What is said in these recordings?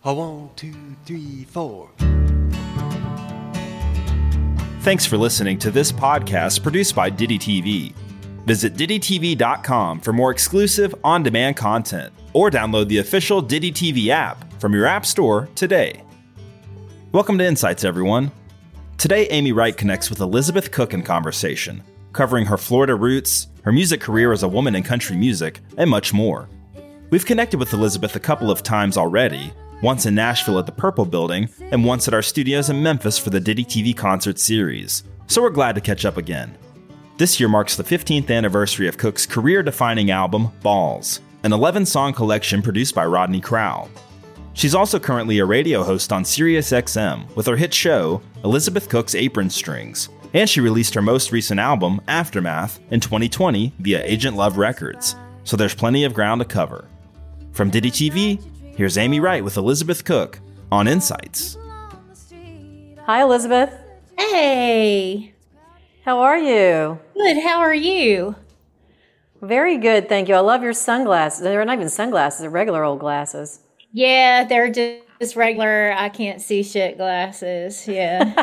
A 1, 2, 3, 4. Thanks for listening to this podcast produced by Diddy TV. Visit DiddyTV.com for more exclusive on-demand content or download the official Diddy TV app from your app store today. Welcome to Insights, everyone. Today, Amy Wright connects with Elizabeth Cook in conversation, covering her Florida roots, her music career as a woman in country music, and much more. We've connected with Elizabeth a couple of times already, once in Nashville at the Purple Building, and once at our studios in Memphis for the Diddy TV concert series, so we're glad to catch up again. This year marks the 15th anniversary of Cook's career-defining album, Balls, an 11-song collection produced by Rodney Crowell. She's also currently a radio host on SiriusXM with her hit show, Elizabeth Cook's Apron Strings, and she released her most recent album, Aftermath, in 2020 via Agent Love Records, so there's plenty of ground to cover. From Diddy TV, here's Amy Wright with Elizabeth Cook on Insights. Hi, Elizabeth. Hey. How are you? Good. How are you? Very good, thank you. I love your sunglasses. They're not even sunglasses, they're regular old glasses. Yeah, they're just regular, I can't see shit glasses. Yeah.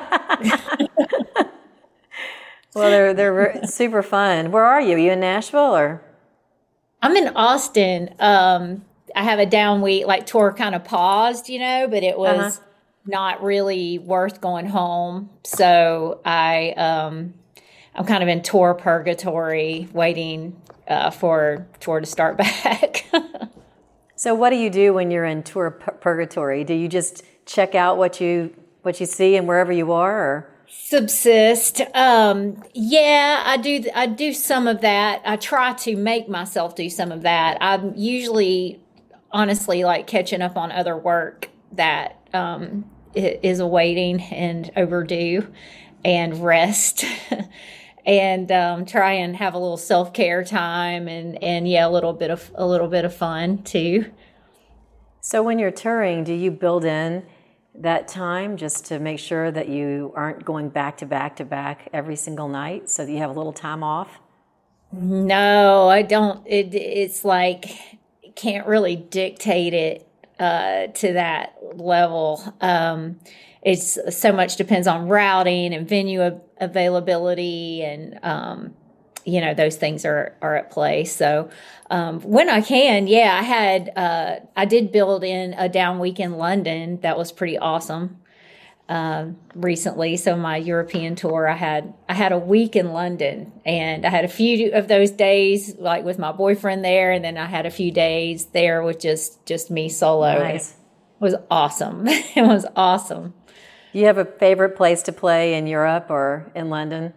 Well, they're super fun. Where are you? Are you in Nashville or? I'm in Austin. I have a down week, like tour kind of paused, but it was not really worth going home. So I'm kind of in tour purgatory, waiting for tour to start back. So what do you do when you're in tour purgatory? Do you just check out what you see and wherever you are, or? Subsist. Yeah, I do some of that. I try to make myself do some of that. I'm usually, honestly, like catching up on other work that is awaiting and overdue, and rest, and try and have a little self-care time, and yeah, a little bit of fun too. So when you're touring, do you build in that time just to make sure that you aren't going back to back to back every single night, so that you have a little time off? No, I don't. It's like can't really dictate it to that level. It's so much depends on routing and venue availability, and those things are at play. So when I can, I did build in a down week in London that was pretty awesome recently. So my European tour, I had a week in London, and I had a few of those days like with my boyfriend there, and then I had a few days there with just me solo. Nice. It was awesome. It was awesome. Do you have a favorite place to play in Europe or in London?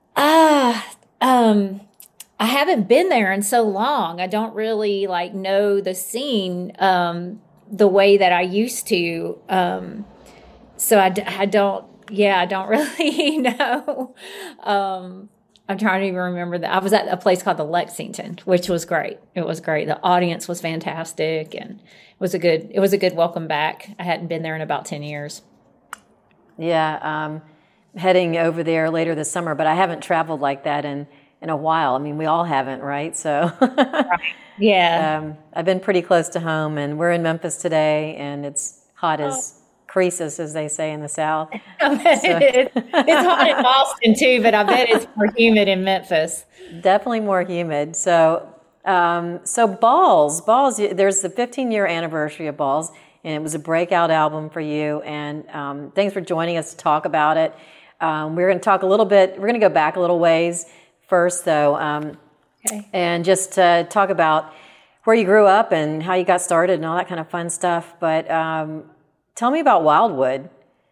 I haven't been there in so long. I don't really know the scene the way that I used to. So I don't really know. I'm trying to even remember that. I was at a place called the Lexington, which was great. It was great. The audience was fantastic, and it was a good welcome back. I hadn't been there in about 10 years. Yeah, heading over there later this summer, but I haven't traveled like that in a while. I mean, we all haven't, right? So, right. Yeah. I've been pretty close to home, and we're in Memphis today, and it's hot as Croesus, as they say in the South. I bet it's hot in Boston too, but I bet it's more humid in Memphis. Definitely more humid. So Balls, there's the 15-year anniversary of Balls, and it was a breakout album for you. And thanks for joining us to talk about it. We're going to talk a little bit. We're going to go back a little ways first, though, okay. And just talk about where you grew up and how you got started and all that kind of fun stuff. But tell me about Wildwood.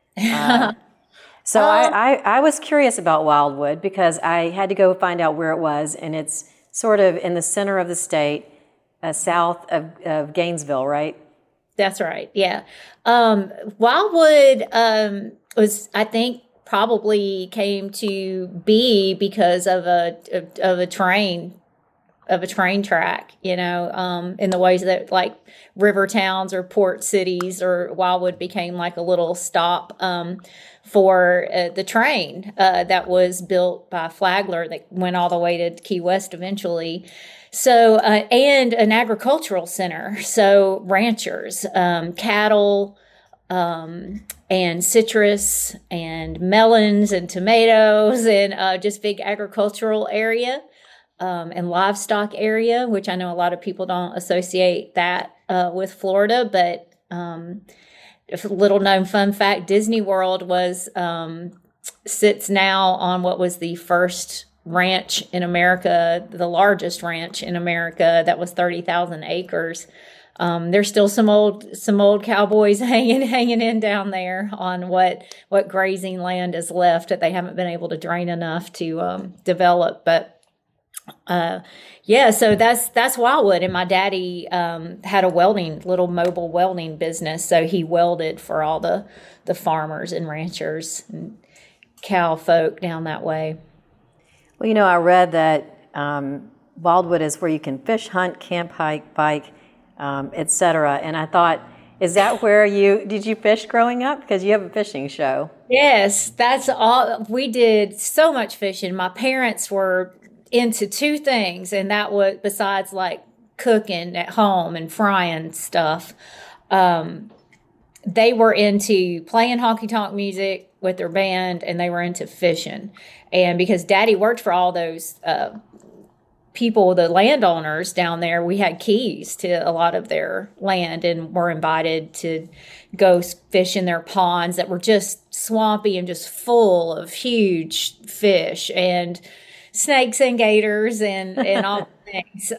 So I was curious about Wildwood because I had to go find out where it was, and it's sort of in the center of the state, south of Gainesville, right? That's right. Yeah. Wildwood was, I think, probably came to be because of a train track, in the ways that like river towns or port cities, or Wildwood became like a little stop for the train that was built by Flagler that went all the way to Key West eventually. So, and an agricultural center. So ranchers, cattle, and citrus and melons and tomatoes and just big agricultural area, and livestock area, which I know a lot of people don't associate that with Florida. But a little known fun fact, Disney World sits now on what was the first ranch in America, the largest ranch in America, that was 30,000 acres. There's still some old cowboys hanging in down there on what grazing land is left that they haven't been able to drain enough to develop. But so that's Wildwood. And my daddy had a little mobile welding business, so he welded for all the farmers and ranchers and cow folk down that way. Well, I read that Wildwood is where you can fish, hunt, camp, hike, bike, etc. And I thought, is that where did you fish growing up? Because you have a fishing show. Yes, that's all. We did so much fishing. My parents were into two things, and that was, besides like cooking at home and frying stuff, they were into playing honky-tonk music with their band, and they were into fishing. And because Daddy worked for all those people, the landowners down there, we had keys to a lot of their land and were invited to go fish in their ponds that were just swampy and just full of huge fish and snakes and gators and all things.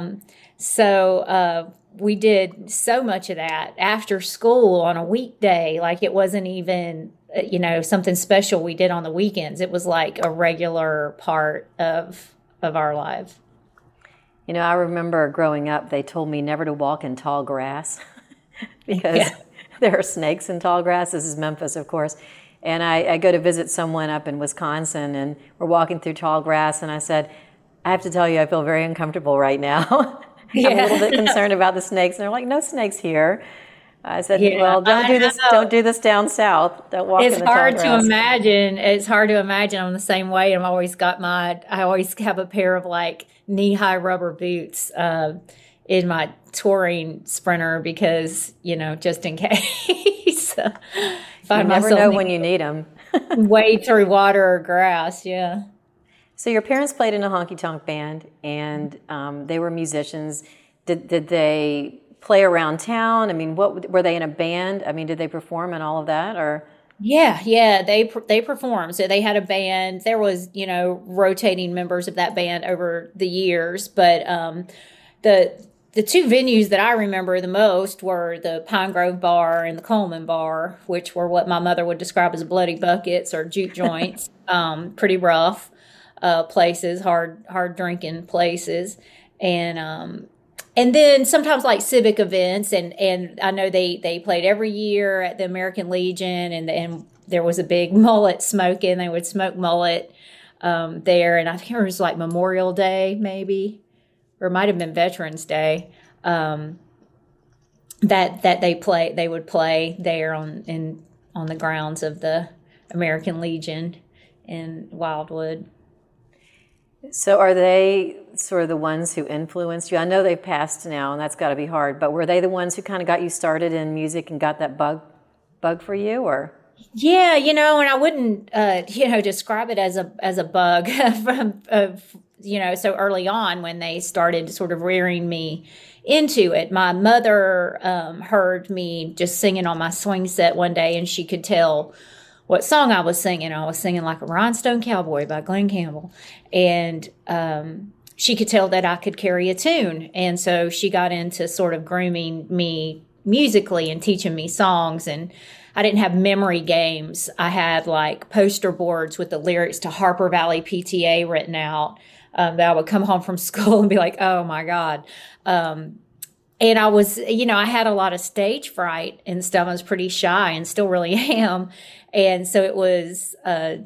So we did so much of that after school on a weekday. Like, it wasn't even, something special we did on the weekends. It was like a regular part of our lives. I remember growing up, they told me never to walk in tall grass because there are snakes in tall grass. This is Memphis, of course. And I go to visit someone up in Wisconsin, and we're walking through tall grass, and I said, I have to tell you, I feel very uncomfortable right now. I'm a little bit concerned about the snakes. And they're like, no snakes here. I said, well, don't do this down south. Don't walk in the tall grass. It's hard to imagine. I'm the same way. I always have a pair of like knee-high rubber boots in my touring Sprinter because, just in case. You never know when you need them. Wade through water or grass, yeah. So your parents played in a honky-tonk band, and they were musicians. Did they play around town? I mean, what were they in a band? I mean, did they perform and all of that, or? Yeah, they performed. So they had a band. There was, rotating members of that band over the years, but the two venues that I remember the most were the Pine Grove Bar and the Coleman Bar, which were what my mother would describe as bloody buckets or juke joints. Pretty rough places, hard drinking places, and then sometimes like civic events, and I know they played every year at the American Legion, and there was a big mullet smoking. They would smoke mullet there, and I think it was like Memorial Day maybe, or it might have been Veterans Day. That they would play there on the grounds of the American Legion in Wildwood. So are they sort of the ones who influenced you? I know they've passed now, and that's got to be hard, but were they the ones who kind of got you started in music and got that bug for you, or? Yeah, and I wouldn't, describe it as a bug from, so early on when they started sort of rearing me into it. My mother heard me just singing on my swing set one day, and she could tell what song I was singing. I was singing like a Rhinestone Cowboy by Glenn Campbell. And she could tell that I could carry a tune. And so she got into sort of grooming me musically and teaching me songs. And I didn't have memory games. I had like poster boards with the lyrics to Harper Valley PTA written out that I would come home from school and be like, oh my God. And I was, I had a lot of stage fright and stuff. I was pretty shy and still really am. And so it was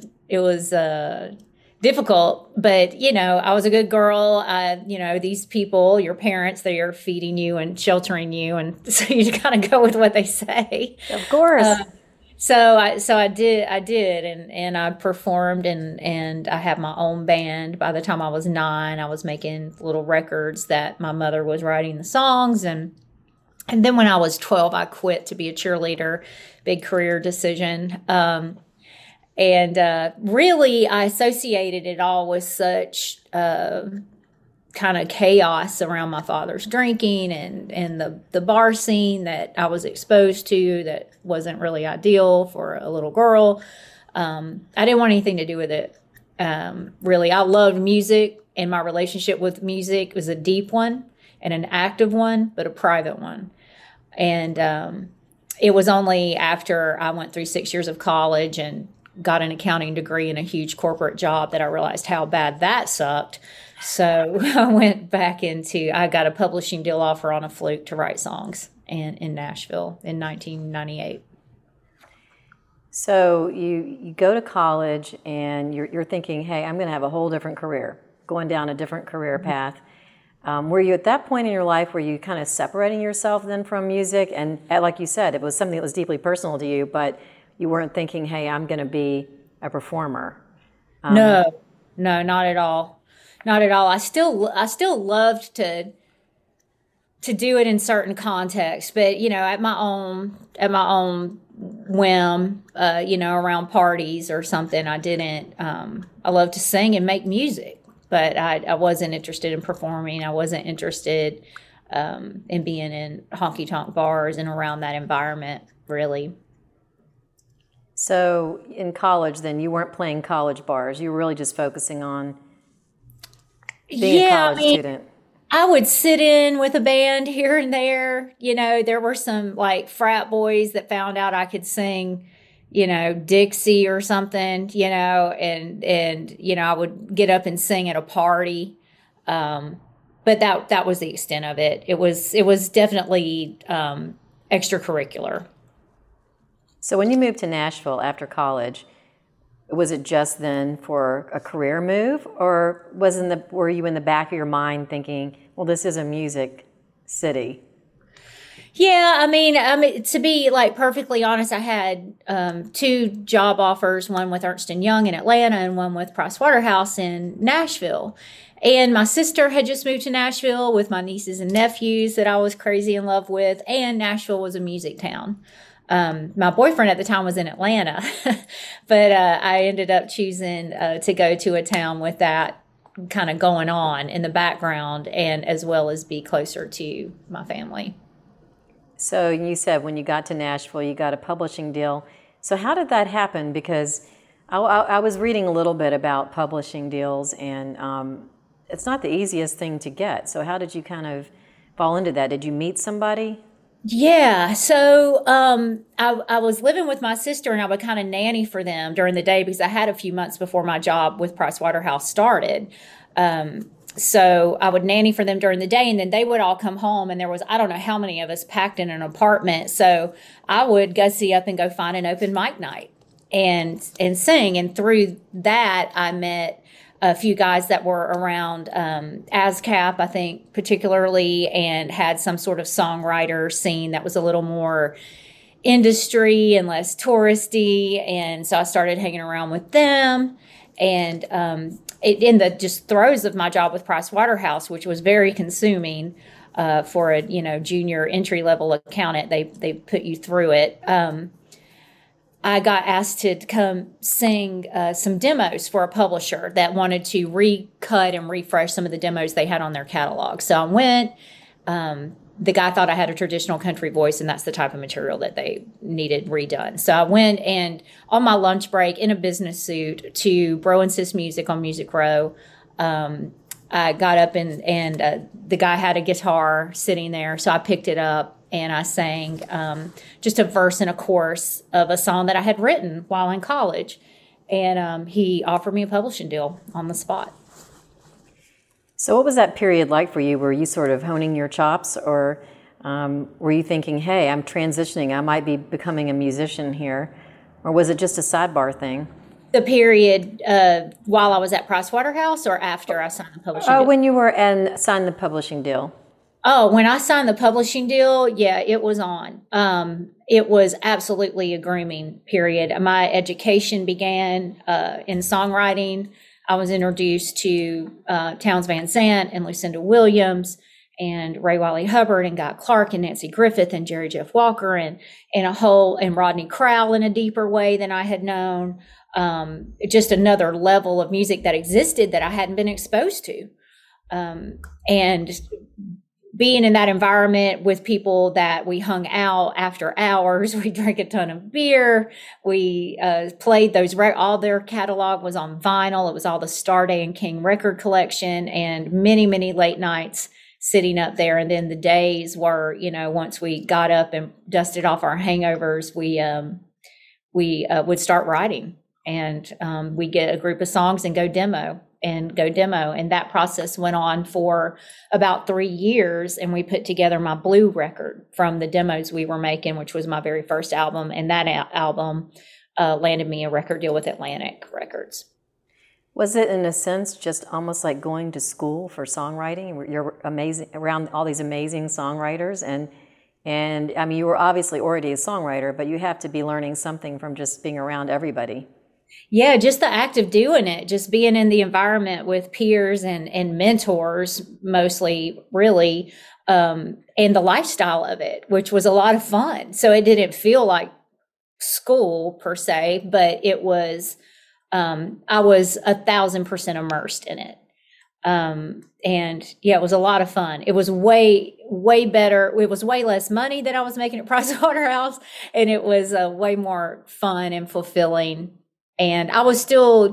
difficult, but, I was a good girl. These people, your parents, they are feeding you and sheltering you. And so you kind of go with what they say. Of course. I did, and I performed, and I had my own band. By the time I was 9, I was making little records that my mother was writing the songs, and then when I was 12, I quit to be a cheerleader. Big career decision. Really, I associated it all with such kind of chaos around my father's drinking and the bar scene that I was exposed to that wasn't really ideal for a little girl. I didn't want anything to do with it. Really, I loved music, and my relationship with music was a deep one and an active one, but a private one. And it was only after I went through 6 years of college and got an accounting degree and a huge corporate job that I realized how bad that sucked. So I went back I got a publishing deal offer on a fluke to write songs in Nashville in 1998. So you go to college and you're thinking, hey, I'm going to have a whole different career, going down a different career path. Were you at that point in your life where you kind of separating yourself then from music? And like you said, it was something that was deeply personal to you, but you weren't thinking, hey, I'm going to be a performer. No, not at all. Not at all. I still loved to do it in certain contexts, but at my own whim, around parties or something. I didn't. I love to sing and make music, but I wasn't interested in performing. I wasn't interested in being in honky tonk bars and around that environment, really. So in college, then you weren't playing college bars. You were really just focusing on being a college student. I would sit in with a band here and there. There were some like frat boys that found out I could sing, Dixie or something, and I would get up and sing at a party. But that was the extent of it. It was definitely extracurricular. So when you moved to Nashville after college, was it just then for a career move, or were you in the back of your mind thinking, well, this is a music city? Yeah, I mean, to be like perfectly honest, I had 2 job offers, one with Ernst & Young in Atlanta and one with Pricewaterhouse in Nashville. And my sister had just moved to Nashville with my nieces and nephews that I was crazy in love with, and Nashville was a music town. My boyfriend at the time was in Atlanta, but I ended up choosing to go to a town with that kind of going on in the background, and as well as be closer to my family. So you said when you got to Nashville, you got a publishing deal. So how did that happen? Because I was reading a little bit about publishing deals, and it's not the easiest thing to get. So how did you kind of fall into that? Did you meet somebody? Yeah. So I was living with my sister, and I would kind of nanny for them during the day because I had a few months before my job with Pricewaterhouse started. So I would nanny for them during the day, and then they would all come home, and there was, I don't know how many of us packed in an apartment. So I would gussy up and go find an open mic night and sing. And through that, I met a few guys that were around ASCAP, I think, particularly, and had some sort of songwriter scene that was a little more industry and less touristy. And so I started hanging around with them. And in the just throes of my job with Pricewaterhouse, which was very consuming for a junior entry level accountant, they put you through it. I got asked to come sing some demos for a publisher that wanted to recut and refresh some of the demos they had on their catalog. So I went. The guy thought I had a traditional country voice, and that's the type of material that they needed redone. So I went, and on my lunch break in a business suit to Bro and Sis Music on Music Row, I got up and the guy had a guitar sitting there. So I picked it up and I sang just a verse and a chorus of a song that I had written while in college. And he offered me a publishing deal on the spot. So what was that period like for you? Were you sort of honing your chops, or were you thinking, hey, I'm transitioning, I might be becoming a musician here? Or was it just a sidebar thing? The period while I was at Pricewaterhouse, or after I signed the publishing deal? When you were signed the publishing deal. Oh, when I signed the publishing deal, yeah, it was on. it was absolutely a grooming period. My education began in songwriting. I was introduced to Townes Van Zandt and Lucinda Williams and Ray Wiley Hubbard and Guy Clark and Nancy Griffith and Jerry Jeff Walker and Rodney Crowell in a deeper way than I had known. Just another level of music that existed that I hadn't been exposed to. And being in that environment with people that we hung out after hours, we drank a ton of beer. We played those, all their catalog was on vinyl. It was all the Starday and King record collection and many, many late nights sitting up there. And then the days were, once we got up and dusted off our hangovers, we would start writing and we get a group of songs and go demo. And that process went on for about 3 years. And we put together my Blue record from the demos we were making, which was my very first album. And that album landed me a record deal with Atlantic Records. Was it, in a sense, just almost like going to school for songwriting? You're amazing around all these amazing songwriters, and I mean, you were obviously already a songwriter, but you have to be learning something from just being around everybody. Yeah, just the act of doing it, just being in the environment with peers and mentors, mostly, really, and the lifestyle of it, which was a lot of fun. So it didn't feel like school per se, but it was. I was 1,000% immersed in it. And yeah, it was a lot of fun. It was way better. It was way less money than I was making at Pricewaterhouse. And it was way more fun and fulfilling. And I was still,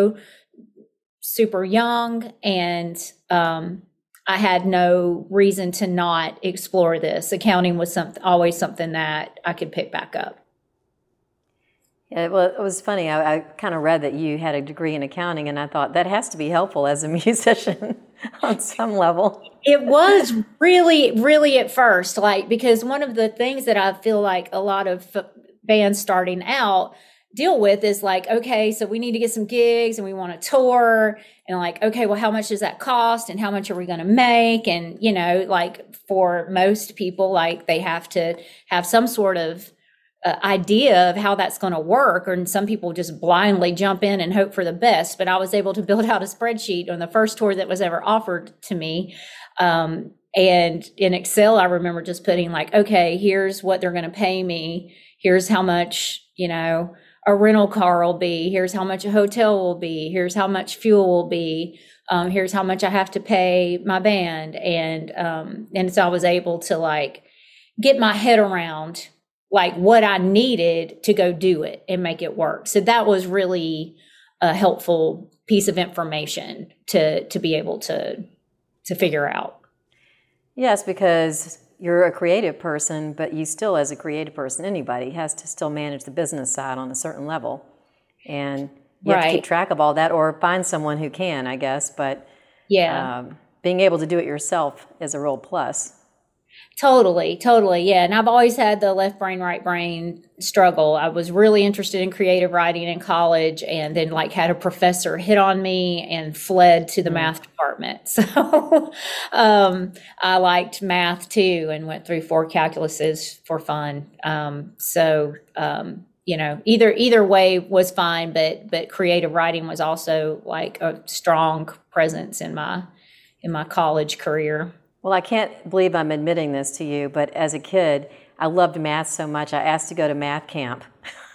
super young, and I had no reason to not explore this. Accounting was always something that I could pick back up. Yeah, well, it was funny. I kind of read that you had a degree in accounting, and I thought that has to be helpful as a musician on some level. It was really, really at first, because one of the things that I feel like a lot of bands starting out deal with is okay, so we need to get some gigs and we want to tour, and okay, well, how much does that cost and how much are we going to make? And, for most people, they have to have some sort of idea of how that's going to work, and some people just blindly jump in and hope for the best. But I was able to build out a spreadsheet on the first tour that was ever offered to me. And in Excel, I remember just putting okay, here's what they're going to pay me. Here's how much, a rental car will be. Here's how much a hotel will be. Here's how much fuel will be. Here's how much I have to pay my band. And so I was able to get my head around what I needed to go do it and make it work. So that was really a helpful piece of information to be able to figure out. Yes, because you're a creative person, but you still, as a creative person, anybody has to still manage the business side on a certain level. And you have to keep track of all that, or find someone who can, I guess. But being able to do it yourself is a real plus. Totally. Yeah. And I've always had the left brain, right brain struggle. I was really interested in creative writing in college, and then had a professor hit on me and fled to the math department. So I liked math too, and went through 4 calculuses for fun. Either way was fine, but creative writing was also a strong presence in my college career. Well, I can't believe I'm admitting this to you, but as a kid, I loved math so much, I asked to go to math camp.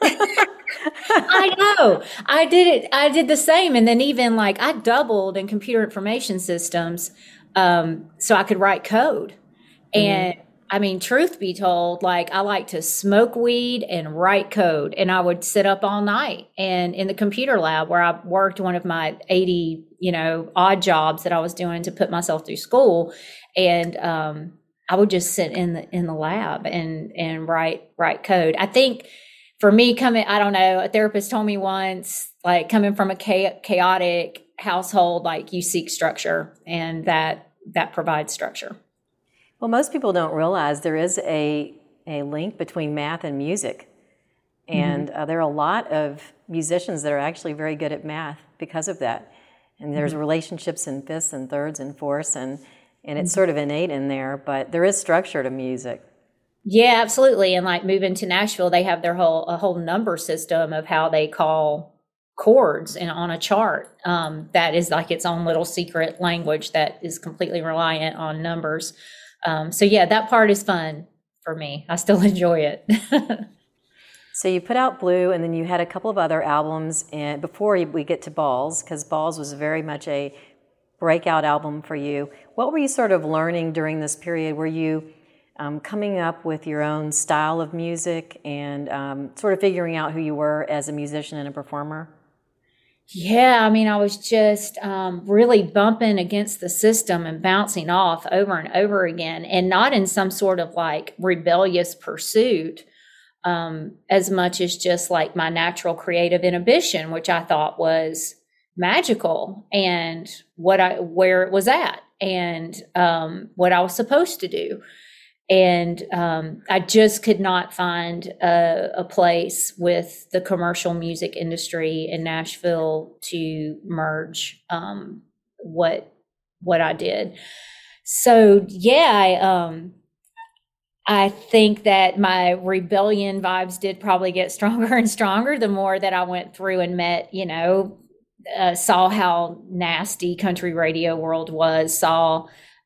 I know. I did it. I did the same. And then even I doubled in computer information systems so I could write code. And I mean, truth be told, I like to smoke weed and write code. And I would sit up all night and in the computer lab where I worked one of my 80, odd jobs that I was doing to put myself through school. And I would just sit in the lab and write code. I think for me I don't know, a therapist told me once, coming from a chaotic household, you seek structure, and that provides structure. Well, most people don't realize there is a link between math and music. And there are a lot of musicians that are actually very good at math because of that. And there's relationships in fifths and thirds and fourths, and it's sort of innate in there, but there is structure to music. Yeah, absolutely. And like moving to Nashville, they have a whole number system of how they call chords and on a chart. That is like its own little secret language that is completely reliant on numbers. So yeah, that part is fun for me. I still enjoy it. So you put out Blue, and then you had a couple of other albums before we get to Balls, because Balls was very much a breakout album for you. What were you sort of learning during this period? Were you coming up with your own style of music and sort of figuring out who you were as a musician and a performer? Yeah, I mean, I was just really bumping against the system and bouncing off over and over again, and not in some sort of like rebellious pursuit, as much as just like my natural creative inhibition, which I thought was magical, and where it was at, and what I was supposed to do. And I just could not find a place with the commercial music industry in Nashville to merge what I did. So yeah, I think that my rebellion vibes did probably get stronger and stronger the more that I went through and met, saw how nasty country radio world was, saw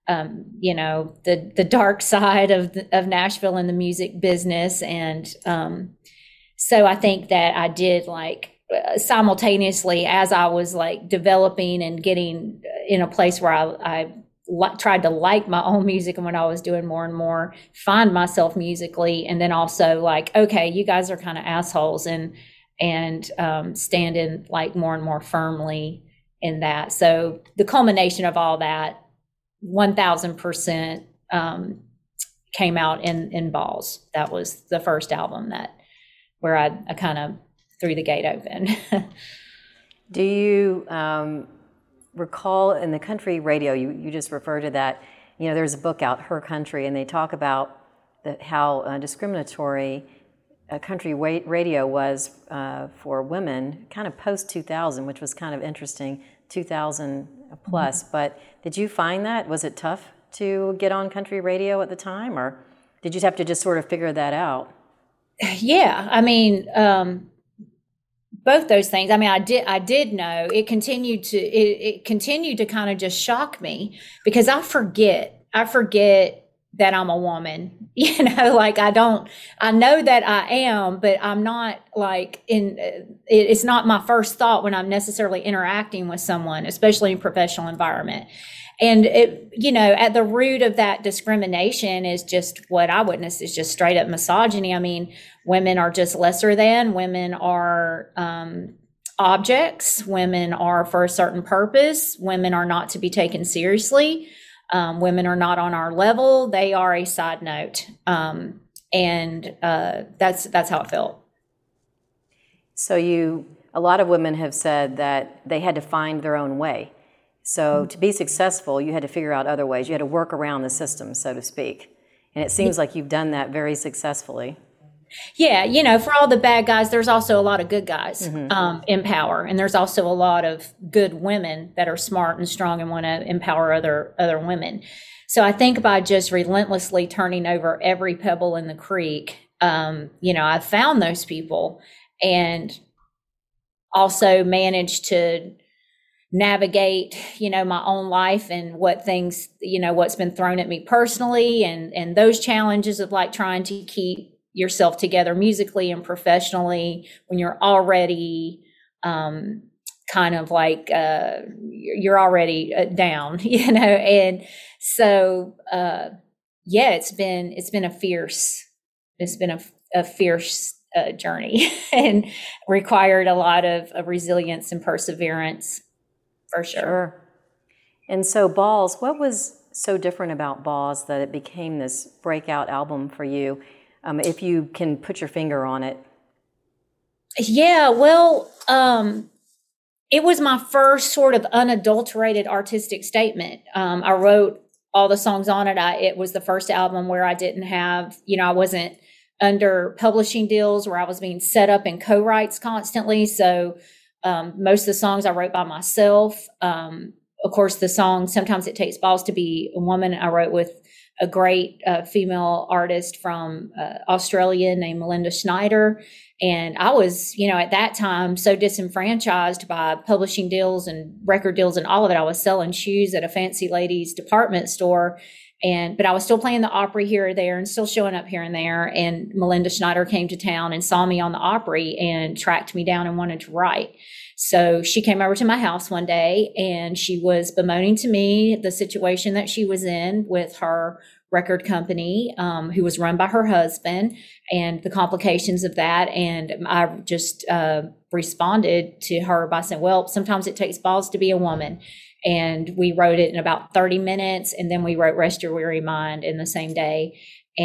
the dark side of Nashville and the music business. And so I think that I did like simultaneously, as I was like developing and getting in a place where I tried to like my own music, and when I was doing more and more, find myself musically, and then also like, okay, you guys are kind of assholes, and standing like more and more firmly in that. So the culmination of all that, 1000% came out in Balls. That was the first album where I kind of threw the gate open. Do you recall in the country radio, you just referred to that, there's a book out, Her Country, and they talk about how discriminatory country radio was for women kind of post-2000, which was kind of interesting, 2000 plus. But did you find that? Was it tough to get on country radio at the time, or did you have to just sort of figure that out? Yeah, I mean, both those things. I mean, I did know it continued to kind of just shock me, because I forget that I'm a woman, like I know that I am, but I'm not like it's not my first thought when I'm necessarily interacting with someone, especially in professional environment. And at the root of that discrimination is just what I witnessed is just straight up misogyny. I mean, women are just lesser than, women are objects, women are for a certain purpose, women are not to be taken seriously. Women are not on our level. They are a side note. And that's how it felt. So a lot of women have said that they had to find their own way. So to be successful, you had to figure out other ways. You had to work around the system, so to speak. And it seems like you've done that very successfully. Yeah, for all the bad guys, there's also a lot of good guys in power. And there's also a lot of good women that are smart and strong and want to empower other women. So I think by just relentlessly turning over every pebble in the creek, I found those people, and also managed to navigate, my own life and what things, what's been thrown at me personally, and those challenges of like trying to keep yourself together musically and professionally when you're already kind of like you're already down, and so it's been a fierce journey and required a lot of resilience and perseverance, for sure. And so Balls, what was so different about Balls that it became this breakout album for you? If you can put your finger on it. Yeah, well, it was my first sort of unadulterated artistic statement. I wrote all the songs on it. It was the first album where I didn't have, I wasn't under publishing deals where I was being set up in co-writes constantly. So most of the songs I wrote by myself. Of course, the song Sometimes It Takes Balls to Be a Woman, I wrote with a great female artist from Australia named Melinda Schneider. And I was, at that time so disenfranchised by publishing deals and record deals and all of it. I was selling shoes at a fancy ladies department store. But I was still playing the Opry here or there and still showing up here and there. And Melinda Schneider came to town and saw me on the Opry and tracked me down and wanted to write. So she came over to my house one day and she was bemoaning to me the situation that she was in with her record company, who was run by her husband, and the complications of that. And I just responded to her by saying, well, sometimes it takes balls to be a woman. And we wrote it in about 30 minutes. And then we wrote Rest Your Weary Mind in the same day.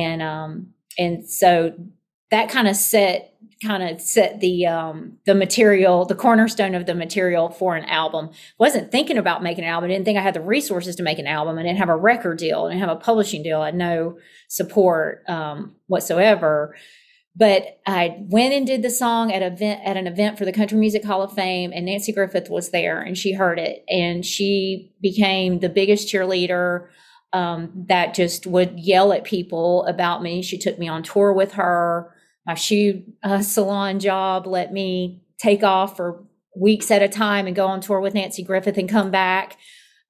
And so that kind of set the material, the cornerstone of the material for an album. Wasn't thinking about making an album. Didn't think I had the resources to make an album. I didn't have a record deal. I didn't have a publishing deal. I had no support whatsoever. But I went and did the song at an event for the Country Music Hall of Fame, and Nanci Griffith was there, and she heard it, and she became the biggest cheerleader that just would yell at people about me. She took me on tour with her. My shoe salon job let me take off for weeks at a time and go on tour with Nanci Griffith and come back.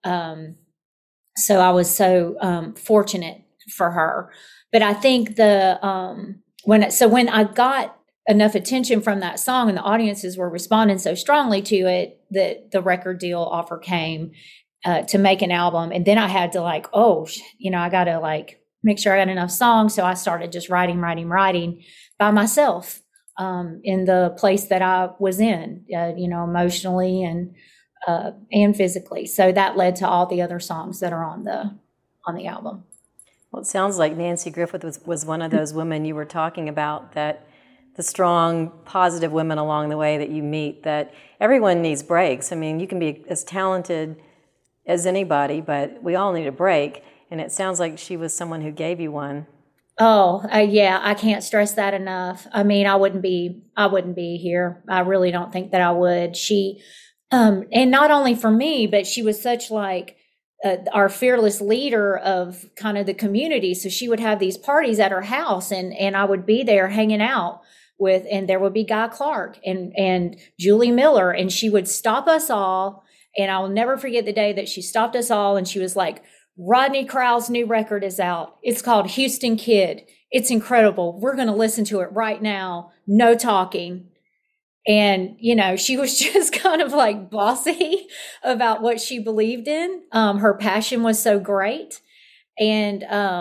So I was so fortunate for her. But I think when I got enough attention from that song and the audiences were responding so strongly to it, that the record deal offer came to make an album. And then I had to I got to make sure I had enough songs. So I started just writing by myself in the place that I was in, emotionally and physically. So that led to all the other songs that are on the album. Well, it sounds like Nanci Griffith was one of those women you were talking about, that the strong, positive women along the way that you meet, that everyone needs breaks. I mean, you can be as talented as anybody, but we all need a break. And it sounds like she was someone who gave you one. Oh, yeah, I can't stress that enough. I mean, I wouldn't be here. I really don't think that I would. She, and not only for me, but she was such our fearless leader of kind of the community. So she would have these parties at her house and I would be there hanging out and there would be Guy Clark and Julie Miller, and she would stop us all. And I'll never forget the day that she stopped us all and she was like, Rodney Crowell's new record is out. It's called Houston Kid. It's incredible. We're going to listen to it right now. No talking. And, she was just kind of bossy about what she believed in. Her passion was so great. And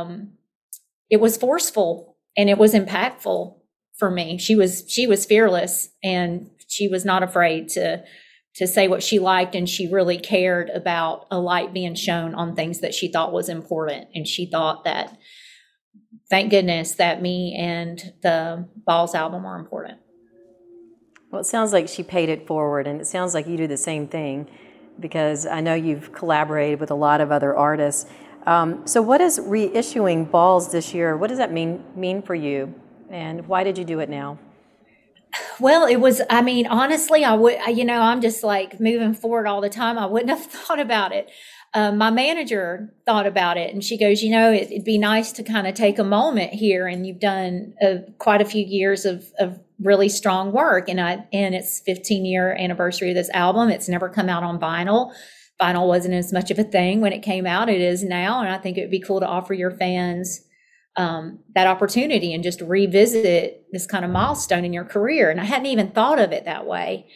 it was forceful and it was impactful for me. She was fearless and she was not afraid to say what she liked. And she really cared about a light being shown on things that she thought was important. And she thought that, thank goodness, that me and the Balls album were important. Well, it sounds like she paid it forward, and it sounds like you do the same thing, because I know you've collaborated with a lot of other artists. So what is reissuing Balls this year? What does that mean for you, and why did you do it now? Well, it was, honestly, I'm just moving forward all the time. I wouldn't have thought about it. My manager thought about it and she goes, it'd be nice to kind of take a moment here. And you've done quite a few years of really strong work. And it's 15-year anniversary of this album. It's never come out on vinyl. Vinyl wasn't as much of a thing when it came out. It is now. And I think it would be cool to offer your fans that opportunity and just revisit this kind of milestone in your career. And I hadn't even thought of it that way.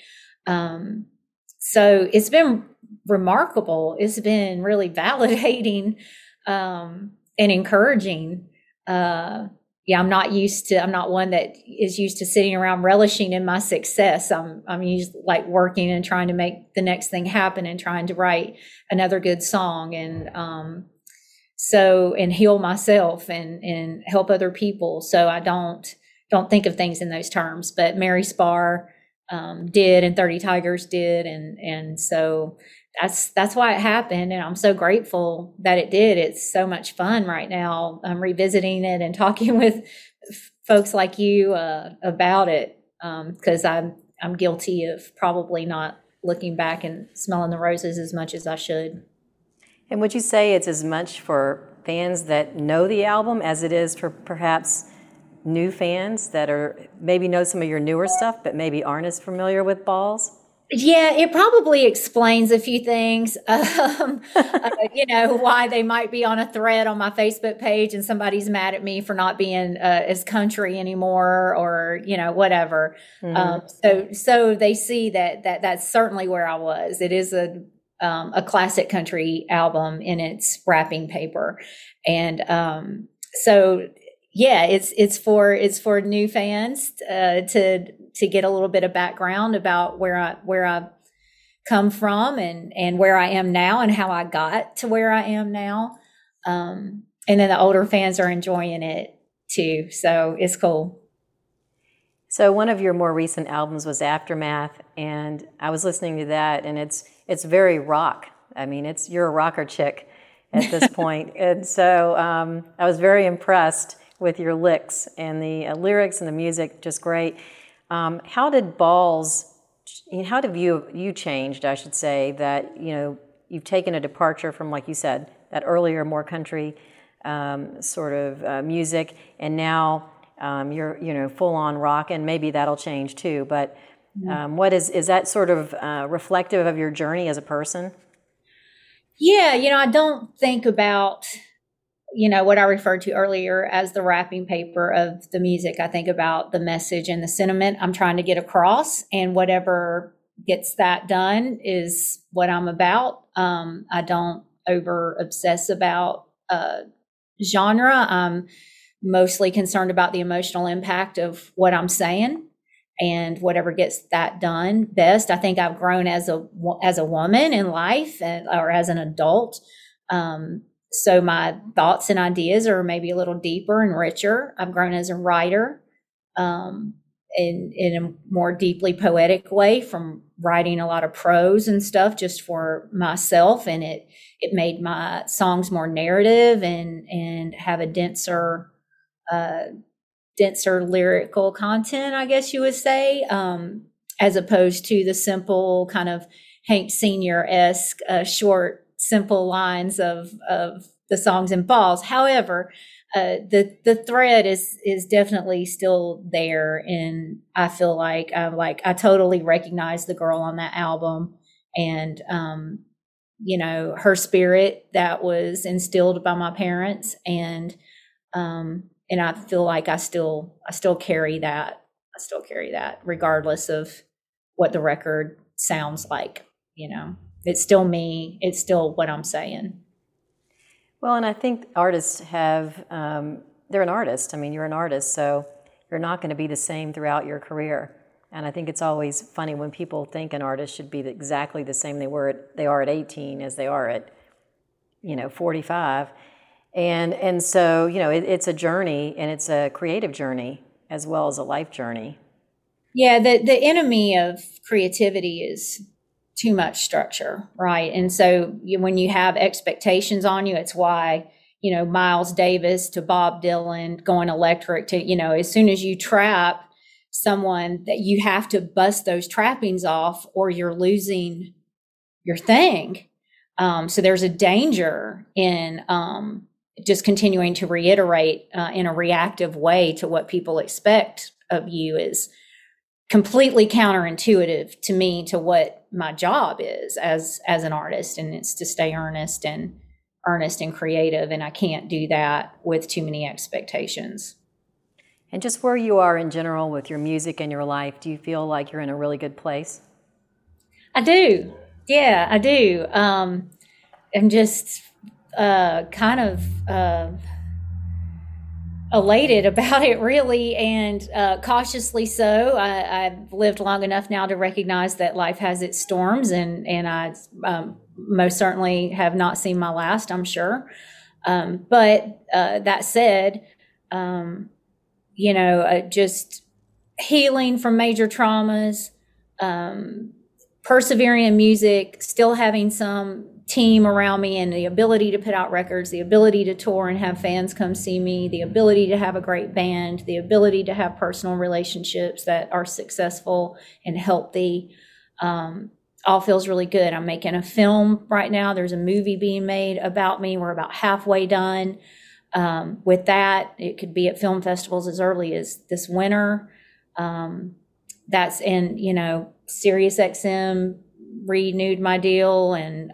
So it's been remarkable. It's been really validating and encouraging. I'm not one that is used to sitting around relishing in my success. I'm used working and trying to make the next thing happen and trying to write another good song and heal myself and help other people. So I don't think of things in those terms, but Mary Spar did, and 30 Tigers did. And so that's why it happened. And I'm so grateful that it did. It's so much fun right now. I'm revisiting it and talking with folks like you about it. Cause I'm guilty of probably not looking back and smelling the roses as much as I should. And would you say it's as much for fans that know the album as it is for perhaps new fans that are maybe know some of your newer stuff, but maybe aren't as familiar with Balls? Yeah, it probably explains a few things, why they might be on a thread on my Facebook page and somebody's mad at me for not being as country anymore, or, whatever. So they see that's certainly where I was. It is a classic country album in its wrapping paper. And it's for new fans to get a little bit of background about where I come from and where I am now and how I got to where I am now. And then the older fans are enjoying it too. So it's cool. So one of your more recent albums was Aftermath, and I was listening to that, and it's very rock. I mean, you're a rocker chick at this point. And so I was very impressed with your licks, and the lyrics and the music, just great. How did Balls, how have you changed, I should say, that, you've taken a departure from, like you said, that earlier, more country sort of music, and now you're full on rock, and maybe that'll change too. But what is that sort of reflective of your journey as a person? Yeah, I don't think about, what I referred to earlier as the wrapping paper of the music. I think about the message and the sentiment I'm trying to get across, and whatever gets that done is what I'm about. I don't over obsess about genre. I'm mostly concerned about the emotional impact of what I'm saying, and whatever gets that done best. I think I've grown as a woman in life, or as an adult. So my thoughts and ideas are maybe a little deeper and richer. I've grown as a writer in a more deeply poetic way, from writing a lot of prose and stuff just for myself. And it made my songs more narrative and have a denser lyrical content, I guess you would say, as opposed to the simple kind of Hank Sr.-esque short, simple lines of the songs in Balls. However, the thread is definitely still there, and I feel like I totally recognize the girl on that album, and her spirit that was instilled by my parents, and I feel like I still carry that. I still carry that regardless of what the record sounds like. It's still me. It's still what I'm saying. Well, and I think artists they're an artist. I mean, you're an artist, so you're not going to be the same throughout your career. And I think it's always funny when people think an artist should be exactly the same they are at 18 as they are at, 45. And so, it's a journey, and it's a creative journey as well as a life journey. Yeah, the enemy of creativity is too much structure, right? And so when you have expectations on you, it's why, Miles Davis to Bob Dylan, going electric to, as soon as you trap someone, that you have to bust those trappings off or you're losing your thing. So there's a danger in just continuing to reiterate in a reactive way to what people expect of you is completely counterintuitive to me, to what my job is as an artist, and it's to stay earnest and creative, and I can't do that with too many expectations. And just where you are in general with your music and your life, do you feel like you're in a really good place? I do. Yeah, I do. I'm just kind of elated about it, really, and cautiously so. I've lived long enough now to recognize that life has its storms, and I most certainly have not seen my last, I'm sure. But that said, just healing from major traumas, persevering in music, still having some team around me, and the ability to put out records, the ability to tour and have fans come see me, the ability to have a great band, the ability to have personal relationships that are successful and healthy. all feels really good. I'm making a film right now. There's a movie being made about me. We're about halfway done with that. It could be at film festivals as early as this winter. That's in, SiriusXM renewed my deal, and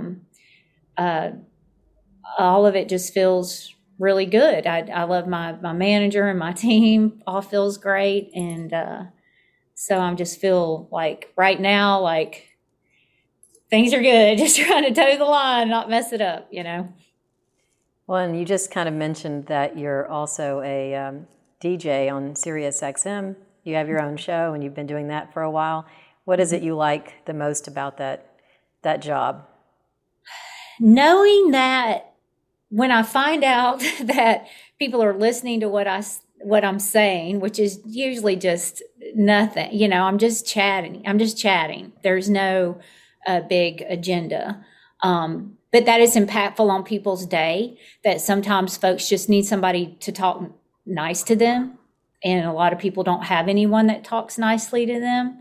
all of it just feels really good. I love my manager and my team. All feels great. And so I'm just feel like right now, like things are good. Just trying to toe the line, not mess it up, Well, and you just kind of mentioned that you're also a DJ on SiriusXM. You have your own show, and you've been doing that for a while. What is it you like the most about that job? Knowing that when I find out that people are listening to what I'm saying, which is usually just nothing, I'm just chatting. There's no big agenda. But that is impactful on people's day, that sometimes folks just need somebody to talk nice to them. And a lot of people don't have anyone that talks nicely to them.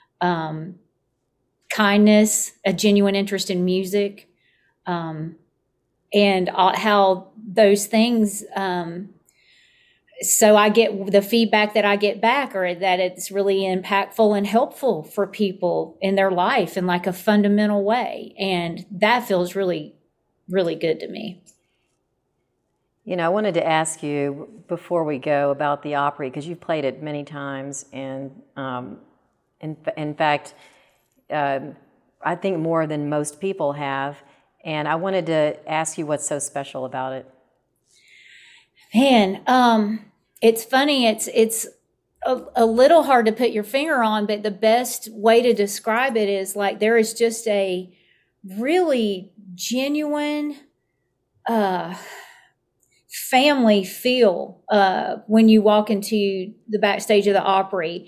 Kindness, a genuine interest in music, and how those things, so I get the feedback that I get back, or that it's really impactful and helpful for people in their life in like a fundamental way. And that feels really, really good to me. I wanted to ask you before we go about the Opry, because you've played it many times, and in fact, I think more than most people have. And I wanted to ask you what's so special about it. Man, it's funny. It's a little hard to put your finger on, but the best way to describe it is like there is just a really genuine family feel when you walk into the backstage of the Opry.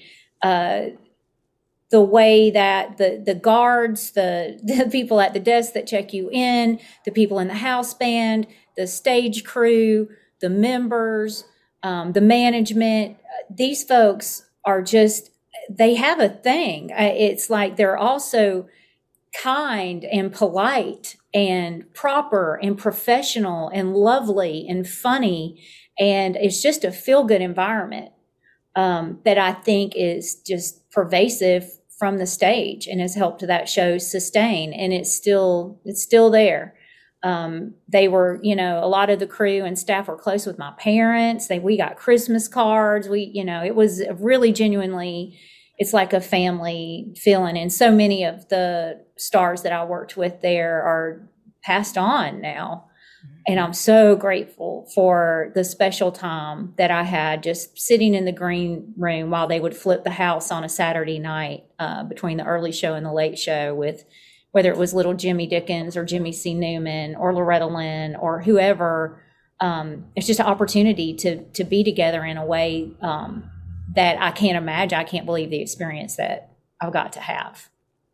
The way that the guards, the people at the desk that check you in, the people in the house band, the stage crew, the members, the management, these folks are just, they have a thing. It's like they're also kind and polite and proper and professional and lovely and funny. And it's just a feel-good environment that I think is just pervasive from the stage and has helped that show sustain. And it's still there. They were, a lot of the crew and staff were close with my parents. We got Christmas cards. It was really genuinely, it's like a family feeling. And so many of the stars that I worked with there are passed on now. And I'm so grateful for the special time that I had just sitting in the green room while they would flip the house on a Saturday night between the early show and the late show, with whether it was little Jimmy Dickens or Jimmy C. Newman or Loretta Lynn or whoever. It's just an opportunity to be together in a way that I can't imagine. I can't believe the experience that I've got to have.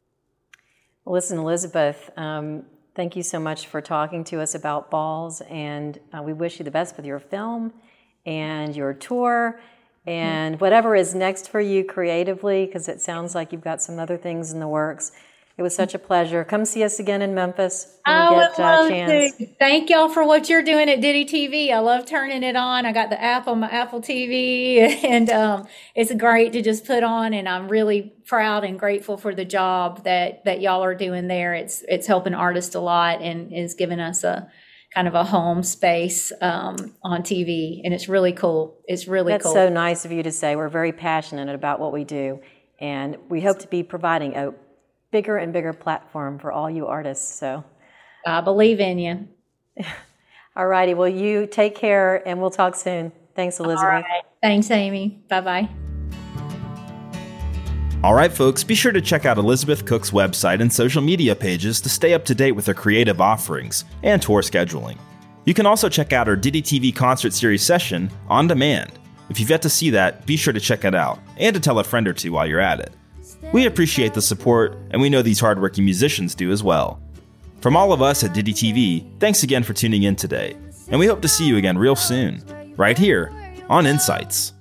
Well, listen, Elizabeth, thank you so much for talking to us about Balls, and we wish you the best with your film and your tour and whatever is next for you creatively, because it sounds like you've got some other things in the works. It was such a pleasure. Come see us again in Memphis when you get a chance. Thank y'all for what you're doing at Diddy TV. I love turning it on. I got the app on my Apple TV, and it's great to just put on. And I'm really proud and grateful for the job that y'all are doing there. It's helping artists a lot and is giving us a kind of a home space on TV, and it's really cool. It's really cool. That's so nice of you to say. We're very passionate about what we do, and we hope to be providing a bigger and bigger platform for all you artists. So I believe in you. All righty. Well, you take care, and we'll talk soon. Thanks, Elizabeth. All right. Thanks, Amy. Bye-bye. All right, folks, be sure to check out Elizabeth Cook's website and social media pages to stay up to date with her creative offerings and tour scheduling. You can also check out her Diddy TV concert series session on demand. If you've yet to see that, be sure to check it out and to tell a friend or two while you're at it. We appreciate the support, and we know these hardworking musicians do as well. From all of us at Diddy TV, thanks again for tuning in today, and we hope to see you again real soon, right here on Insights.